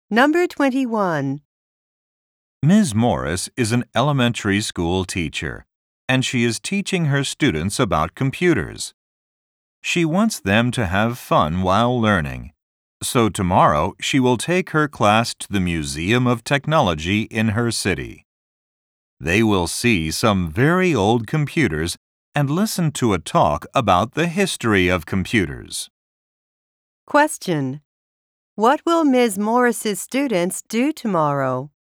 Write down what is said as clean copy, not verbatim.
Number 21. Ms. Morris is an elementary school teacher, and she is teaching her students about computers. She wants them to have fun while learning. So tomorrow she will take her class to the Museum of Technology in her city. They will see some very old computers and listen to a talk about the history of computers. Question. What will Ms. Morris's students do tomorrow?